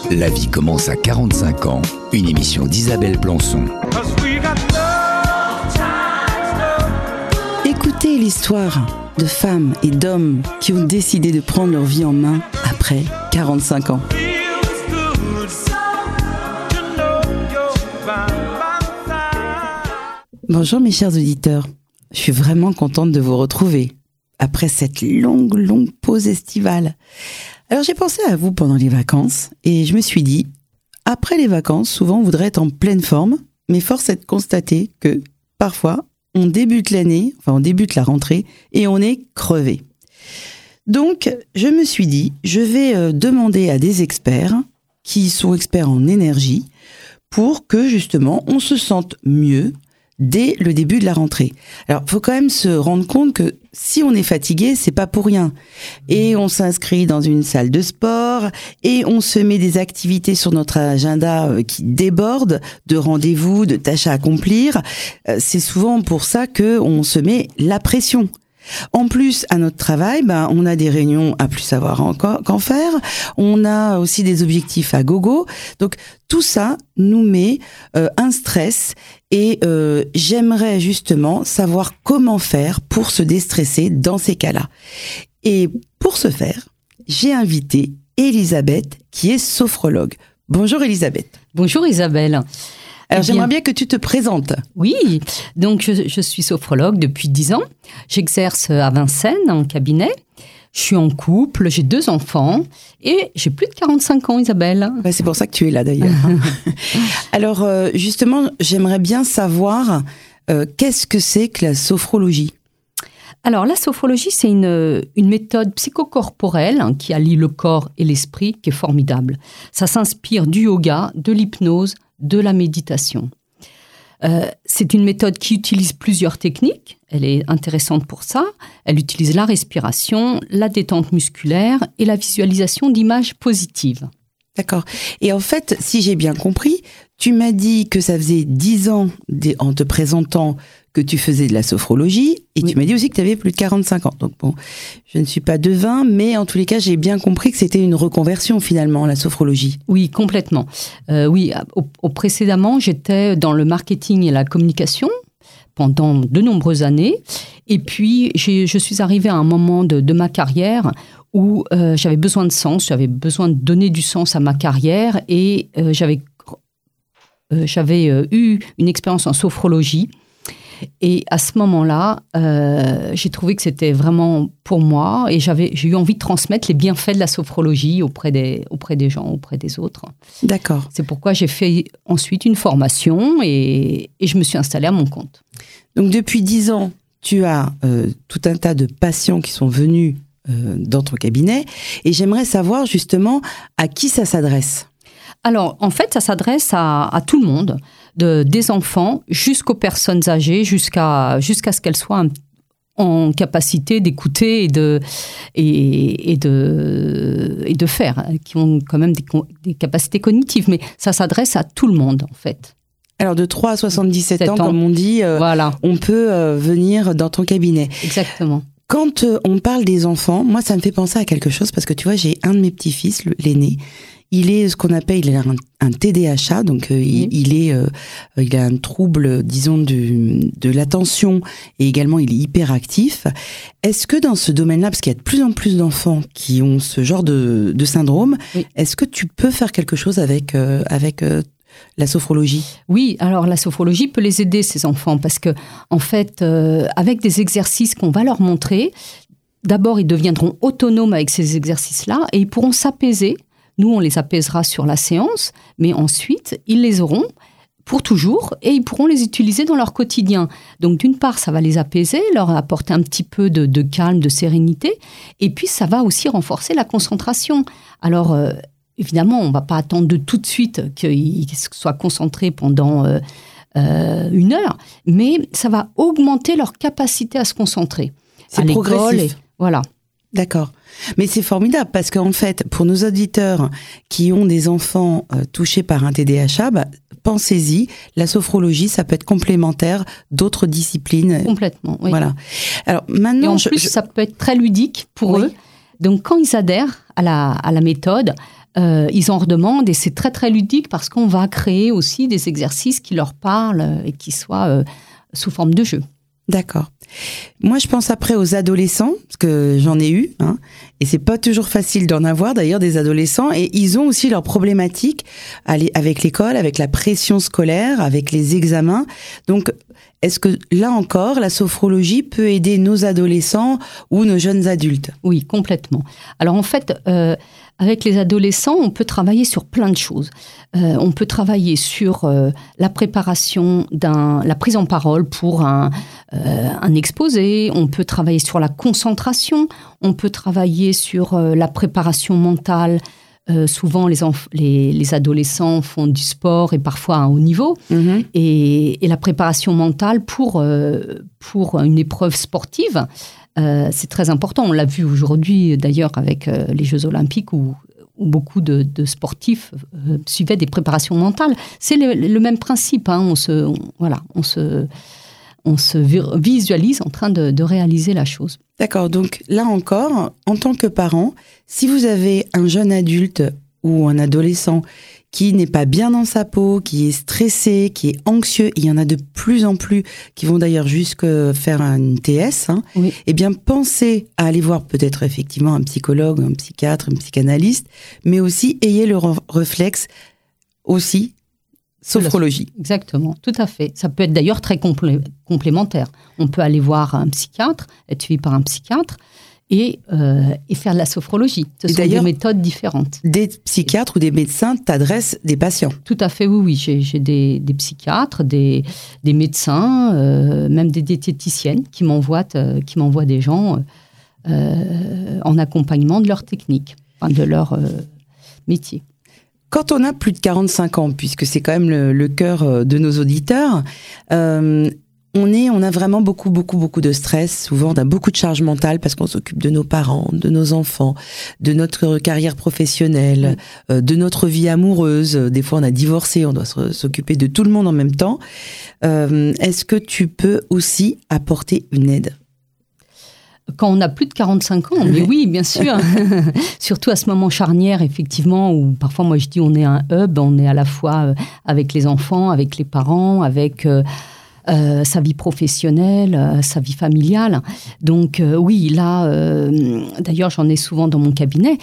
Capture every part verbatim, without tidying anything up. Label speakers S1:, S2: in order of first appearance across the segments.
S1: La vie commence à quarante-cinq ans, une émission d'Isabelle Plançon.
S2: Écoutez l'histoire de femmes et d'hommes qui ont décidé de prendre leur vie en main après quarante-cinq ans. Bonjour mes chers auditeurs, je suis vraiment contente de vous retrouver après cette longue, longue pause estivale. Alors j'ai pensé à vous pendant les vacances et je me suis dit, après les vacances, souvent on voudrait être en pleine forme, mais force est de constater que parfois on débute l'année, enfin on débute la rentrée et on est crevé. Donc je me suis dit, je vais demander à des experts qui sont experts en énergie pour que justement on se sente mieux dès le début de la rentrée. Alors, il faut quand même se rendre compte que si on est fatigué, c'est pas pour rien. Et on s'inscrit dans une salle de sport et on se met des activités sur notre agenda qui débordent de rendez-vous, de tâches à accomplir. C'est souvent pour ça que on se met la pression. En plus, à notre travail, ben, on a des réunions à plus savoir encore qu'en faire. On a aussi des objectifs à gogo. Donc, tout ça nous met euh, un stress et euh, j'aimerais justement savoir comment faire pour se déstresser dans ces cas-là. Et pour ce faire, j'ai invité Elisabeth, qui est sophrologue. Bonjour Elisabeth.
S3: Bonjour Isabelle.
S2: Alors, eh j'aimerais bien que tu te présentes.
S3: Oui, donc je, je suis sophrologue depuis dix ans. J'exerce à Vincennes, en cabinet. Je suis en couple, j'ai deux enfants et j'ai plus de quarante-cinq ans, Isabelle.
S2: Ouais, c'est pour ça que tu es là, d'ailleurs. Alors, euh, justement, j'aimerais bien savoir euh, qu'est-ce que c'est que la sophrologie ?
S3: Alors, la sophrologie, c'est une, une méthode psychocorporelle hein, qui allie le corps et l'esprit, qui est formidable. Ça s'inspire du yoga, de l'hypnose, de la méditation. Euh, c'est une méthode qui utilise plusieurs techniques. Elle est intéressante pour ça. Elle utilise la respiration, la détente musculaire et la visualisation d'images positives.
S2: D'accord. Et en fait, si j'ai bien compris, tu m'as dit que ça faisait dix ans, en te présentant, que tu faisais de la sophrologie, et oui. Tu m'as dit aussi que tu avais plus de quarante-cinq ans. Donc bon, je ne suis pas devin, mais en tous les cas, j'ai bien compris que c'était une reconversion finalement, la sophrologie.
S3: Oui, complètement. Euh, oui, au, au précédemment, j'étais dans le marketing et la communication pendant de nombreuses années. Et puis, j'ai, je suis arrivée à un moment de, de ma carrière où euh, j'avais besoin de sens, j'avais besoin de donner du sens à ma carrière et euh, j'avais, euh, j'avais euh, eu une expérience en sophrologie. Et à ce moment-là, euh, j'ai trouvé que c'était vraiment pour moi et j'avais, j'ai eu envie de transmettre les bienfaits de la sophrologie auprès des, auprès des gens, auprès des autres.
S2: D'accord.
S3: C'est pourquoi j'ai fait ensuite une formation et, et je me suis installée à mon compte.
S2: Donc depuis dix ans, tu as euh, tout un tas de patients qui sont venus euh, dans ton cabinet et j'aimerais savoir justement à qui ça s'adresse.
S3: Alors, en fait, ça s'adresse à, à tout le monde, de, des enfants jusqu'aux personnes âgées, jusqu'à, jusqu'à ce qu'elles soient en capacité d'écouter et de, et, et de, et de faire, qui ont quand même des, des capacités cognitives. Mais ça s'adresse à tout le monde, en fait.
S2: Alors, de trois à soixante-dix-sept ans, ans, comme on dit, euh,
S3: voilà.
S2: On peut euh, venir dans ton cabinet.
S3: Exactement.
S2: Quand euh, on parle des enfants, moi, ça me fait penser à quelque chose, parce que tu vois, j'ai un de mes petits-fils, l'aîné. Il est ce qu'on appelle il a un, un T D A H, donc euh, il, il est euh, il a un trouble, disons, de, de l'attention et également il est hyperactif. Est-ce que dans ce domaine-là, parce qu'il y a de plus en plus d'enfants qui ont ce genre de, de syndrome, oui. Est-ce que tu peux faire quelque chose avec euh, avec euh, la sophrologie ?
S3: Oui, alors la sophrologie peut les aider, ces enfants, parce que en fait, euh, avec des exercices qu'on va leur montrer, d'abord ils deviendront autonomes avec ces exercices-là et ils pourront s'apaiser. Nous, on les apaisera sur la séance, mais ensuite, ils les auront pour toujours et ils pourront les utiliser dans leur quotidien. Donc, d'une part, ça va les apaiser, leur apporter un petit peu de, de calme, de sérénité, et puis ça va aussi renforcer la concentration. Alors, euh, évidemment, on ne va pas attendre de tout de suite qu'ils soient concentrés pendant euh, euh, une heure, mais ça va augmenter leur capacité à se concentrer.
S2: C'est
S3: à
S2: progressif.
S3: Et, voilà.
S2: D'accord. Mais c'est formidable parce qu'en fait, pour nos auditeurs qui ont des enfants euh, touchés par un T D A H, bah, pensez-y, la sophrologie, ça peut être complémentaire d'autres disciplines.
S3: Complètement, oui.
S2: Voilà. Alors maintenant,
S3: et en
S2: je,
S3: plus,
S2: je...
S3: ça peut être très ludique pour
S2: oui.
S3: eux. Donc, quand ils adhèrent à la, à la méthode, euh, ils en redemandent et c'est très très ludique parce qu'on va créer aussi des exercices qui leur parlent et qui soient euh, sous forme de jeu.
S2: D'accord. Moi, je pense après aux adolescents, parce que j'en ai eu, hein, et c'est pas toujours facile d'en avoir d'ailleurs des adolescents, et ils ont aussi leurs problématiques avec l'école, avec la pression scolaire, avec les examens. Donc, est-ce que là encore, la sophrologie peut aider nos adolescents ou nos jeunes adultes ?
S3: Oui, complètement. Alors en fait, euh, avec les adolescents, on peut travailler sur plein de choses. Euh, on peut travailler sur euh, la préparation d'un, la prise en parole pour un, euh, un exposé. On peut travailler sur la concentration. On peut travailler sur euh, la préparation mentale. Euh, souvent, les, enf- les, les adolescents font du sport et parfois à un haut niveau. Mmh. Et, et la préparation mentale pour, euh, pour une épreuve sportive, euh, c'est très important. On l'a vu aujourd'hui, d'ailleurs, avec euh, les Jeux Olympiques où, où beaucoup de, de sportifs euh, suivaient des préparations mentales. C'est le, le même principe. Hein. On se, on, voilà, on se, on se visualise en train de, de réaliser la chose.
S2: D'accord, donc là encore, en tant que parent, si vous avez un jeune adulte ou un adolescent qui n'est pas bien dans sa peau, qui est stressé, qui est anxieux, il y en a de plus en plus qui vont d'ailleurs jusque faire une T S, hein, oui. Eh bien pensez à aller voir peut-être effectivement un psychologue, un psychiatre, un psychanalyste, mais aussi ayez le re- réflexe aussi sophrologie.
S3: Exactement, tout à fait. Ça peut être d'ailleurs très complé- complémentaire. On peut aller voir un psychiatre, être suivi par un psychiatre et, euh, et faire de la sophrologie. Ce et sont des méthodes différentes.
S2: Des psychiatres ou des médecins t'adressent des patients ?
S3: Tout à fait, oui, oui. J'ai, j'ai des, des psychiatres, des, des médecins, euh, même des diététiciennes qui m'envoient, euh, qui m'envoient des gens euh, en accompagnement de leur technique, enfin de leur euh, métier.
S2: Quand on a plus de quarante-cinq ans, puisque c'est quand même le, le cœur de nos auditeurs, euh, on, est, on a vraiment beaucoup, beaucoup, beaucoup de stress. Souvent, on a beaucoup de charge mentale parce qu'on s'occupe de nos parents, de nos enfants, de notre carrière professionnelle, euh, de notre vie amoureuse. Des fois, on a divorcé, on doit s'occuper de tout le monde en même temps. Euh, est-ce que tu peux aussi apporter une aide ?
S3: Quand on a plus de quarante-cinq ans, mais oui, bien sûr. Surtout à ce moment charnière, effectivement, où parfois, moi, je dis, on est un hub, on est à la fois avec les enfants, avec les parents, avec euh, euh, sa vie professionnelle, euh, sa vie familiale. Donc, euh, oui, là, euh, d'ailleurs, j'en ai souvent dans mon cabinet.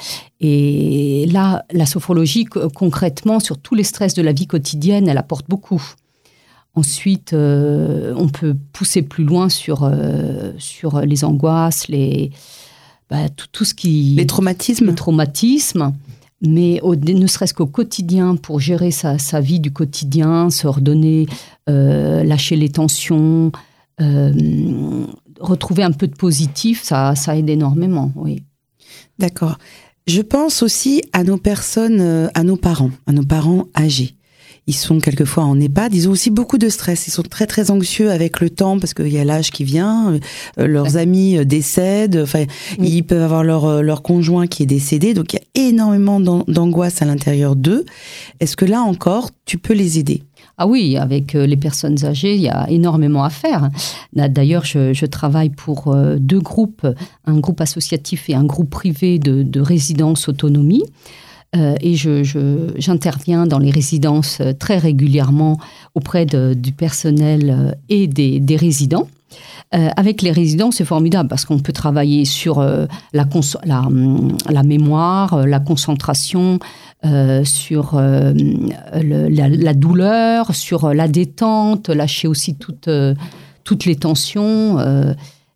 S3: Et là, la sophrologie, concrètement, sur tous les stress de la vie quotidienne, elle apporte beaucoup. Ensuite, euh, on peut pousser plus loin sur, euh, sur les angoisses, les, bah, tout, tout ce qui...
S2: Les traumatismes.
S3: Les traumatismes, mais au, ne serait-ce qu'au quotidien, pour gérer sa, sa vie du quotidien, se redonner, euh, lâcher les tensions, euh, retrouver un peu de positif, ça, ça aide énormément, oui.
S2: D'accord. Je pense aussi à nos personnes, à nos parents, à nos parents âgés. Ils sont quelquefois en EHPAD, ils ont aussi beaucoup de stress, ils sont très très anxieux avec le temps parce qu'il y a l'âge qui vient, euh, leurs ouais. amis décèdent, enfin oui. Ils peuvent avoir leur, leur conjoint qui est décédé, donc il y a énormément d'angoisse à l'intérieur d'eux. Est-ce que là encore, tu peux les aider ?
S3: Ah oui, avec les personnes âgées, il y a énormément à faire. D'ailleurs, je, je travaille pour deux groupes, un groupe associatif et un groupe privé de, de résidence autonomie. Euh, et je, je, j'interviens dans les résidences très régulièrement auprès de, du personnel et des, des résidents. Euh, avec les résidents, c'est formidable parce qu'on peut travailler sur euh, la, cons- la, la mémoire, la concentration, euh, sur euh, le, la, la douleur, sur la détente, lâcher aussi toutes, euh, toutes les tensions. Euh,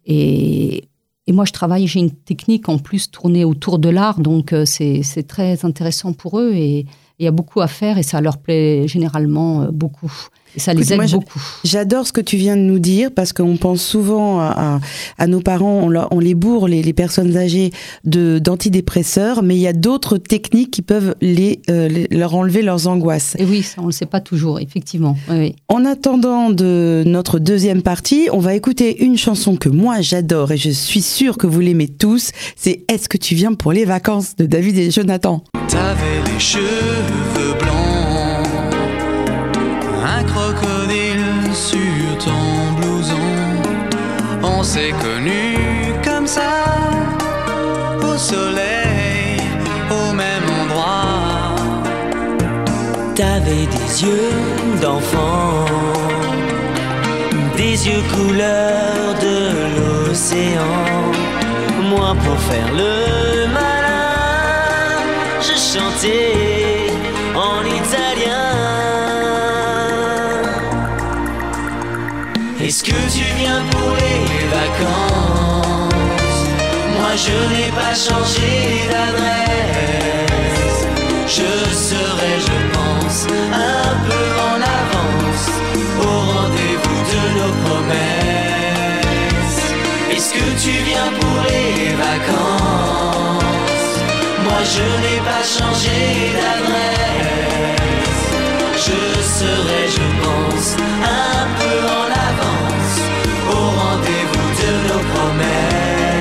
S3: et Et moi, je travaille, j'ai une technique en plus tournée autour de l'art, donc euh, c'est, c'est très intéressant pour eux et il y a beaucoup à faire et ça leur plaît généralement euh, beaucoup. Et ça les aide moi, beaucoup.
S2: J'adore ce que tu viens de nous dire parce qu'on pense souvent à, à, à nos parents, on, leur, on les bourre, les, les personnes âgées, de, d'antidépresseurs, mais il y a d'autres techniques qui peuvent les, euh, les, leur enlever leurs angoisses.
S3: Et oui, ça, on ne le sait pas toujours, effectivement. Oui, oui.
S2: En attendant de notre deuxième partie, on va écouter une chanson que moi j'adore et je suis sûre que vous l'aimez tous. C'est « Est-ce que tu viens pour les vacances ?» de David et Jonathan.
S4: T'avais les cheveux blancs, un crocodile sur ton blouson. On s'est connus comme ça, au soleil, au même endroit.
S5: T'avais des yeux d'enfant, des yeux couleur de l'océan. Moi pour faire le malin, je chantais en italien. Est-ce que tu viens pour les vacances? Moi je n'ai pas changé d'adresse. Je serai, je pense, un peu en avance au rendez-vous de nos promesses. Est-ce que tu viens pour les vacances? Moi je n'ai pas changé d'adresse. Je serai, je pense, un peu en avance au rendez-vous de nos promesses.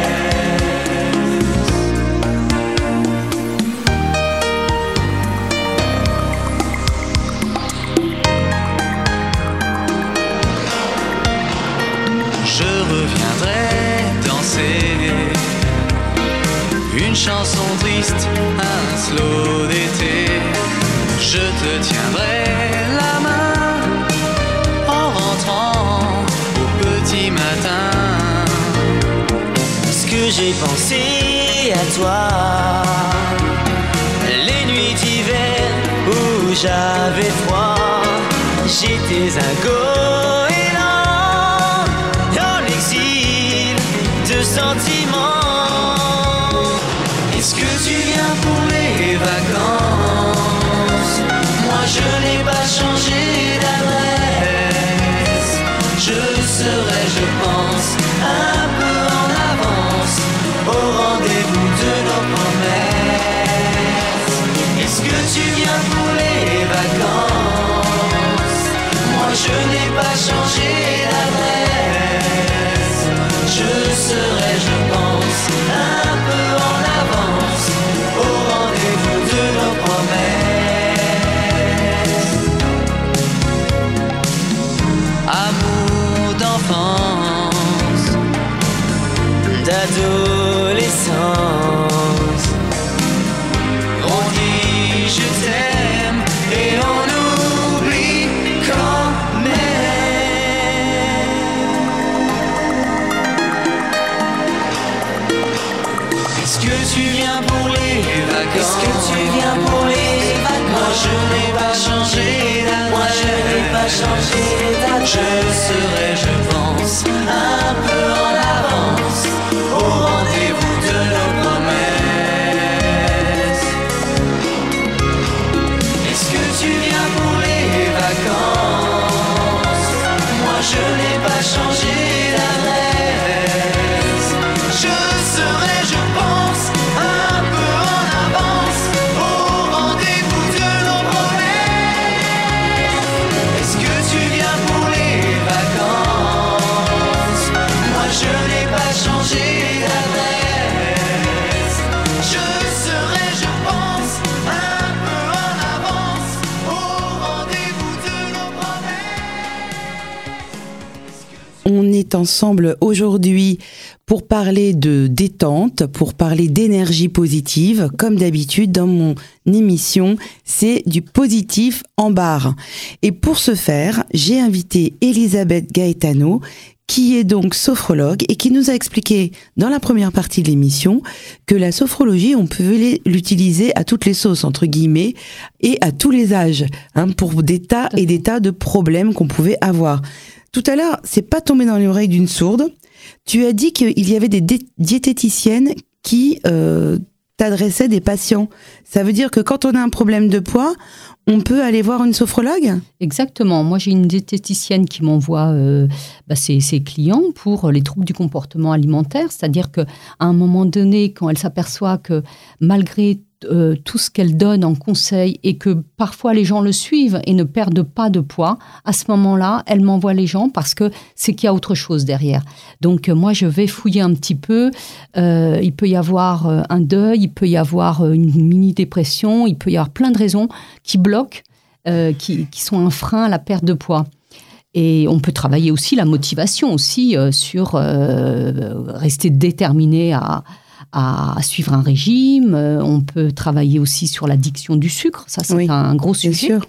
S4: Je reviendrai danser une chanson triste, un slow d'été. Je te tiendrai la main en rentrant au petit matin.
S5: Ce que j'ai pensé à toi, les nuits d'hiver où j'avais froid, j'étais un goéland en exil de sentiments. Est-ce que tu viens pour les vacances? Moi je n'ai pas changé d'adresse. Je serai, je pense, un peu en avance au rendez-vous de nos promesses. Est-ce que tu viens pour les vacances? Moi je n'ai pas changé d'adresse. Je serai, je pense, un peu en avance au rendez-vous de nos promesses.
S4: Amour d'enfance,
S5: d'adolescence,
S4: on dit je t'aime et on oublie quand même. Est-ce que tu viens pour les vacances?
S5: Est-ce que tu viens pour les vacances?
S4: Moi je n'ai pas changé d'adresse.
S5: Moi je n'ai pas changé d'adresse.
S4: Je serai, je pense, un peu en avance au rendez-vous de nos promesses. Est-ce que tu viens pour les vacances? Moi je n'ai pas changé d'adresse. Je serai, je pense, un peu en avance au rendez-vous de nos promesses. Est-ce que tu viens pour les vacances? Moi je n'ai pas changé d'adresse. Je serai, je pense, un peu en avance au rendez-vous de nos promesses.
S2: On est ensemble aujourd'hui pour parler de détente, pour parler d'énergie positive. Comme d'habitude, dans mon émission, c'est du positif en barre. Et pour ce faire, j'ai invité Elisabeth Gaetano, qui est donc sophrologue et qui nous a expliqué dans la première partie de l'émission que la sophrologie, on pouvait l'utiliser à toutes les sauces, entre guillemets, et à tous les âges, hein, pour des tas et des tas de problèmes qu'on pouvait avoir. Tout à l'heure, c'est pas tombé dans l'oreille d'une sourde. Tu as dit qu'il y avait des dé- diététiciennes qui euh, t'adressaient des patients. Ça veut dire que quand on a un problème de poids, on peut aller voir une sophrologue ?
S3: Exactement. Moi, j'ai une diététicienne qui m'envoie euh, bah, ses, ses clients pour les troubles du comportement alimentaire. C'est-à-dire qu'à un moment donné, quand elle s'aperçoit que malgré euh, tout ce qu'elle donne en conseil et que parfois les gens le suivent et ne perdent pas de poids, à ce moment-là, elle m'envoie les gens parce que c'est qu'il y a autre chose derrière. Donc, euh, moi, je vais fouiller un petit peu. Euh, il peut y avoir euh, un deuil, il peut y avoir une mini-dépression, il peut y avoir plein de raisons qui bloquent, euh, qui, qui sont un frein à la perte de poids. Et on peut travailler aussi la motivation aussi euh, sur euh, rester déterminé à, à suivre un régime. Euh, on peut travailler aussi sur l'addiction du sucre. Ça, c'est
S2: Oui,
S3: un, un gros
S2: bien
S3: sujet.
S2: sûr.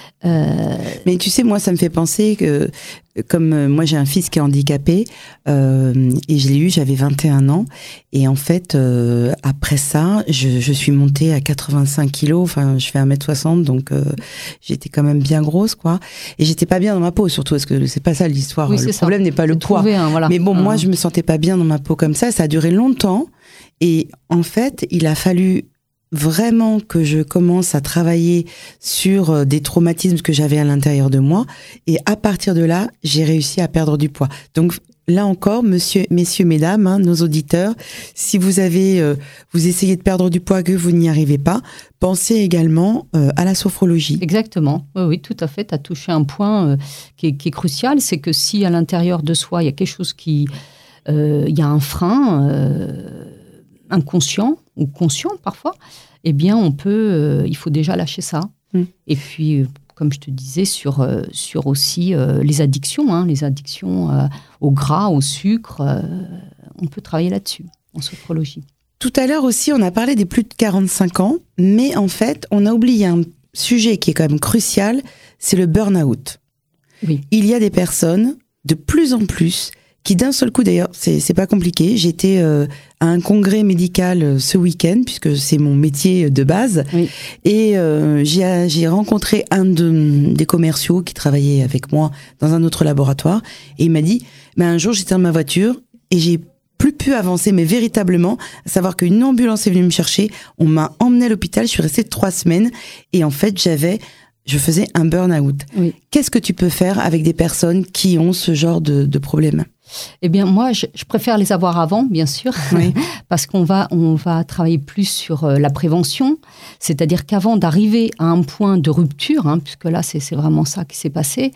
S3: Euh,
S2: Mais tu sais, moi, ça me fait penser que, comme euh, moi, j'ai un fils qui est handicapé, euh, et je l'ai eu, j'avais vingt et un ans. Et en fait, euh, après ça, je, je suis montée à quatre-vingt-cinq kilos. Enfin, je fais un mètre soixante, donc euh, j'étais quand même bien grosse, quoi. Et j'étais pas bien dans ma peau, surtout, parce que c'est pas ça l'histoire.
S3: Oui,
S2: le
S3: c'est ça.
S2: problème n'est pas le
S3: de
S2: poids.
S3: trouver un, voilà,
S2: Mais bon,
S3: un-
S2: moi, je me sentais pas bien dans ma peau comme ça. Ça a duré longtemps. Et en fait, il a fallu vraiment que je commence à travailler sur euh, des traumatismes que j'avais à l'intérieur de moi. Et à partir de là, j'ai réussi à perdre du poids. Donc là encore, monsieur, messieurs, mesdames, hein, nos auditeurs, si vous avez, euh, vous essayez de perdre du poids, que vous n'y arrivez pas, pensez également euh, à la sophrologie.
S3: Exactement, oui, oui, tout à fait. Tu as touché un point euh, qui, est, qui est crucial, c'est que si à l'intérieur de soi, il y a quelque chose qui... Euh, il y a un frein euh, inconscient ou conscient parfois, eh bien, on peut... Euh, il faut déjà lâcher ça.
S2: Mm.
S3: Et puis, euh, comme je te disais, sur, euh, sur aussi euh, les addictions, hein, les addictions euh, au gras, au sucre, euh, on peut travailler là-dessus, en sophrologie.
S2: Tout à l'heure aussi, on a parlé des plus de quarante-cinq ans, mais en fait, on a oublié un sujet qui est quand même crucial, c'est le burn-out.
S3: Oui.
S2: Il y a des personnes, de plus en plus, qui d'un seul coup, d'ailleurs, c'est, c'est pas compliqué, j'étais euh, à un congrès médical euh, ce week-end, puisque c'est mon métier de base,
S3: Oui.
S2: et euh, j'ai, j'ai rencontré un de, des commerciaux qui travaillait avec moi dans un autre laboratoire, et il m'a dit, ben, un jour, j'étais dans ma voiture, et j'ai plus pu avancer, mais véritablement, à savoir qu'une ambulance est venue me chercher, on m'a emmené à l'hôpital, je suis restée trois semaines, et en fait, j'avais, je faisais un burn-out.
S3: Oui.
S2: Qu'est-ce que tu peux faire avec des personnes qui ont ce genre de, de problème?
S3: Eh bien, moi, je, je préfère les avoir avant, bien sûr,
S2: Oui.
S3: parce qu'on va, on va travailler plus sur euh, la prévention. C'est-à-dire qu'avant d'arriver à un point de rupture, hein, puisque là, c'est, c'est vraiment ça qui s'est passé,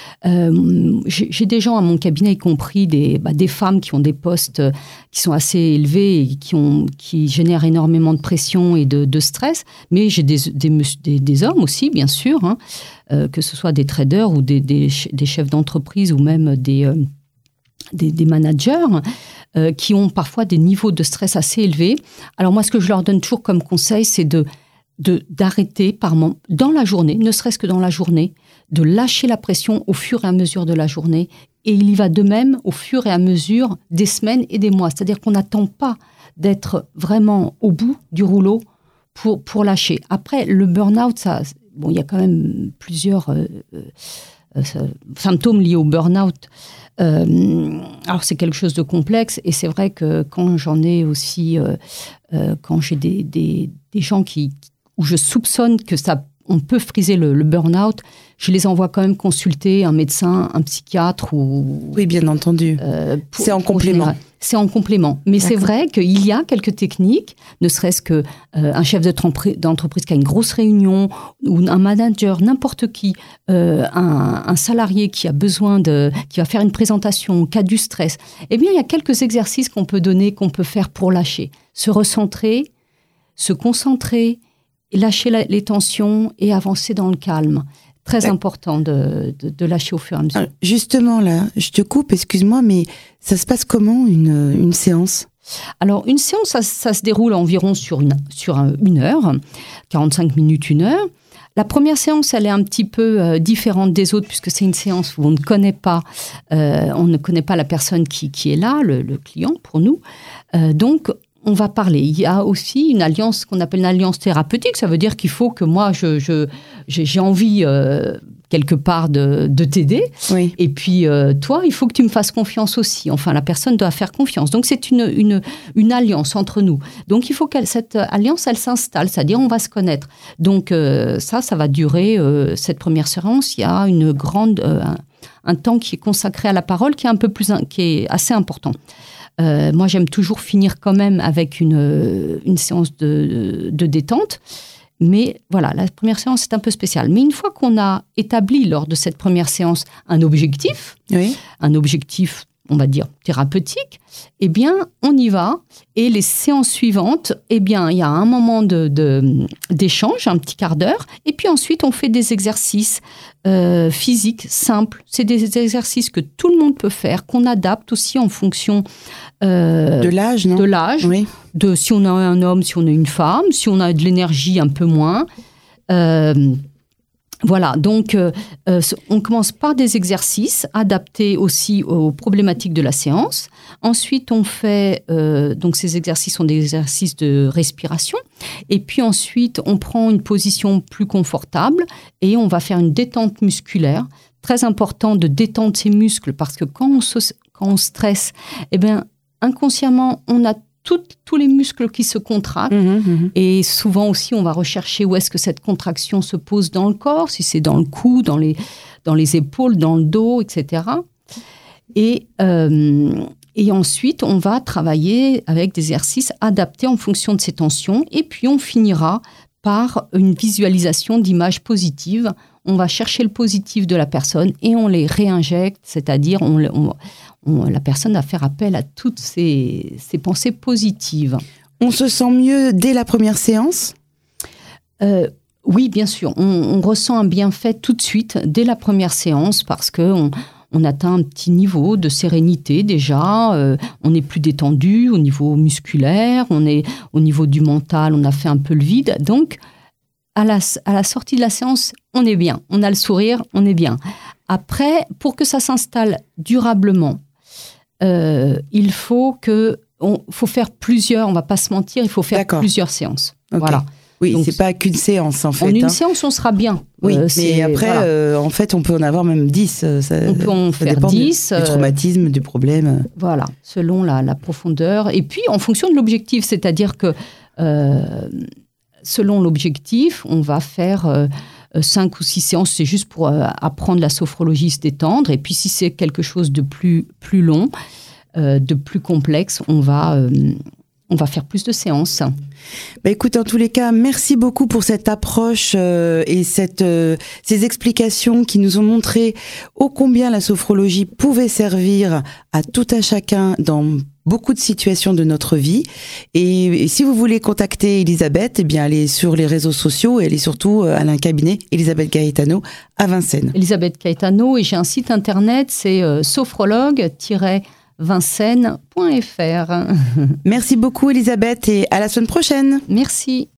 S3: euh, j'ai, j'ai des gens à mon cabinet, y compris des, bah, des femmes qui ont des postes euh, qui sont assez élevés et qui, ont, qui génèrent énormément de pression et de, de stress, mais j'ai des, des, des, des hommes aussi, bien sûr, hein, euh, que ce soit des traders ou des, des, des chefs d'entreprise ou même des... Euh, Des, des managers euh, qui ont parfois des niveaux de stress assez élevés. Alors moi, ce que je leur donne toujours comme conseil, c'est de, de, d'arrêter par moment, dans la journée, ne serait-ce que dans la journée, de lâcher la pression au fur et à mesure de la journée. Et il y va de même au fur et à mesure des semaines et des mois. C'est-à-dire qu'on n'attend pas d'être vraiment au bout du rouleau pour, pour lâcher. Après, le burn-out, ça, bon, il y a quand même plusieurs euh, euh, symptômes liés au burn-out. Euh, alors c'est quelque chose de complexe et c'est vrai que quand j'en ai aussi, euh, euh, quand j'ai des, des, des gens qui, où je soupçonne que ça, on peut friser le, le burn-out, je les envoie quand même consulter un médecin, un psychiatre ou...
S2: Oui, bien entendu.
S3: Euh, pour,
S2: c'est en complément.
S3: Général. C'est en complément. Mais
S2: D'accord.
S3: c'est vrai qu'il y a quelques techniques, ne serait-ce que euh, un chef d'entreprise qui a une grosse réunion, ou un manager, n'importe qui, euh, un, un salarié qui a besoin de, qui va faire une présentation, qui a du stress. Eh bien, il y a quelques exercices qu'on peut donner, qu'on peut faire pour lâcher. Se recentrer, se concentrer, lâcher la, les tensions et avancer dans le calme. Très important de, de, de lâcher au fur et à mesure.
S2: Alors, justement, là, je te coupe, excuse-moi, mais ça se passe comment, une, une séance?
S3: Alors, une séance, ça, ça se déroule environ sur une, sur une heure, quarante-cinq minutes, une heure. La première séance, elle est un petit peu euh, différente des autres, puisque c'est une séance où on ne connaît pas, euh, on ne connaît pas la personne qui, qui est là, le, le client, pour nous. Euh, donc, on va parler. Il y a aussi une alliance qu'on appelle une alliance thérapeutique. Ça veut dire qu'il faut que moi, je, je, j'ai, j'ai envie euh, quelque part de, de t'aider.
S2: Oui.
S3: Et puis, euh, toi, il faut que tu me fasses confiance aussi. Enfin, la personne doit faire confiance. Donc, c'est une, une, une alliance entre nous. Donc, il faut que cette alliance, elle s'installe. C'est-à-dire, on va se connaître. Donc, euh, ça, ça va durer, euh, cette première séance. Il y a une grande, euh, un, un temps qui est consacré à la parole, qui est un peu plus, qui est assez important. Euh, moi, j'aime toujours finir quand même avec une, une séance de, de détente. Mais voilà, la première séance est un peu spéciale. Mais une fois qu'on a établi lors de cette première séance un objectif,
S2: Oui.
S3: un objectif on va dire, thérapeutique, eh bien, on y va. Et les séances suivantes, eh bien, il y a un moment de, de, d'échange, un petit quart d'heure. Et puis ensuite, on fait des exercices euh, physiques simples. C'est des exercices que tout le monde peut faire, qu'on adapte aussi en fonction euh,
S2: de l'âge, non
S3: de l'âge,
S2: oui.
S3: de si on a un homme, si on a une femme, si on a de l'énergie un peu moins. Euh, Voilà, donc euh, euh, on commence par des exercices adaptés aussi aux problématiques de la séance. Ensuite, on fait, euh, donc ces exercices sont des exercices de respiration. Et puis ensuite, on prend une position plus confortable et on va faire une détente musculaire. Très important de détendre ses muscles parce que quand on, se, quand on stresse, eh bien, inconsciemment, on a Tout, tous les muscles qui se contractent. Mmh, mmh. Et souvent aussi, on va rechercher où est-ce que cette contraction se pose dans le corps, si c'est dans le cou, dans les, dans les épaules, dans le dos, et cetera. Et, euh, et ensuite, on va travailler avec des exercices adaptés en fonction de ces tensions. Et puis, on finira par une visualisation d'images positives. On va chercher le positif de la personne et on les réinjecte, c'est-à-dire on, on, on, la personne va faire appel à toutes ses, ses pensées positives.
S2: On se sent mieux dès la première séance ?
S3: euh, Oui, bien sûr. On, on ressent un bienfait tout de suite, dès la première séance, parce qu'on on atteint un petit niveau de sérénité déjà. Euh, on est plus détendu au niveau musculaire, on est au niveau du mental, on a fait un peu le vide. Donc, à la, à la sortie de la séance, on est bien. On a le sourire, on est bien. Après, pour que ça s'installe durablement, euh, il faut que, on, faut faire plusieurs, on ne va pas se mentir, il faut faire D'accord. plusieurs séances.
S2: Okay.
S3: Voilà.
S2: Oui,
S3: donc,
S2: c'est pas qu'une séance en fait.
S3: En une
S2: hein.
S3: séance, on sera bien.
S2: Oui,
S3: euh,
S2: mais après,
S3: voilà.
S2: euh, en fait, on peut en avoir même dix. Ça,
S3: on peut en
S2: ça
S3: faire
S2: dépend
S3: dix.
S2: Du, du traumatisme, euh, du problème.
S3: Voilà, selon la, la profondeur. Et puis, en fonction de l'objectif, c'est-à-dire que euh, selon l'objectif, on va faire euh, cinq ou six séances. C'est juste pour euh, apprendre la sophrologie, se détendre. Et puis, si c'est quelque chose de plus, plus long, euh, de plus complexe, on va... Euh, on va faire plus de séances.
S2: Bah écoute, en tous les cas, merci beaucoup pour cette approche euh, et cette, euh, ces explications qui nous ont montré ô combien la sophrologie pouvait servir à tout un chacun dans beaucoup de situations de notre vie. Et, et si vous voulez contacter Elisabeth, eh bien, allez sur les réseaux sociaux et allez surtout à un cabinet, Elisabeth Gaetano, à Vincennes.
S3: Elisabeth Gaetano, et j'ai un site internet, c'est euh, sophrologue vincennes point f r.
S2: Merci beaucoup Elisabeth et à la semaine prochaine.
S3: Merci.